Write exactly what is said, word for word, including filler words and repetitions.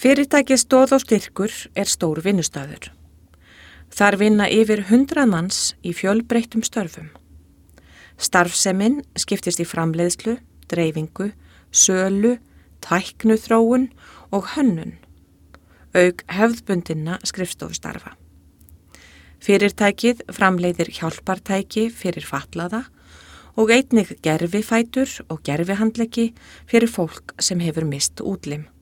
Fyrirtækið Stoð og styrkur er stór vinnustaður. Þar vinna yfir hundrað manns í fjölbreyttum störfum. Starfsemin skiptist í framleiðslu, dreifingu, sölu, tæknuþróun og hönnun, auk hefðbundinna skrifstofustarfa. Fyrirtækið framleiðir hjálpartæki fyrir fatlaða og einnig gervifætur og gervihandleggi fyrir fólk sem hefur mist útlim.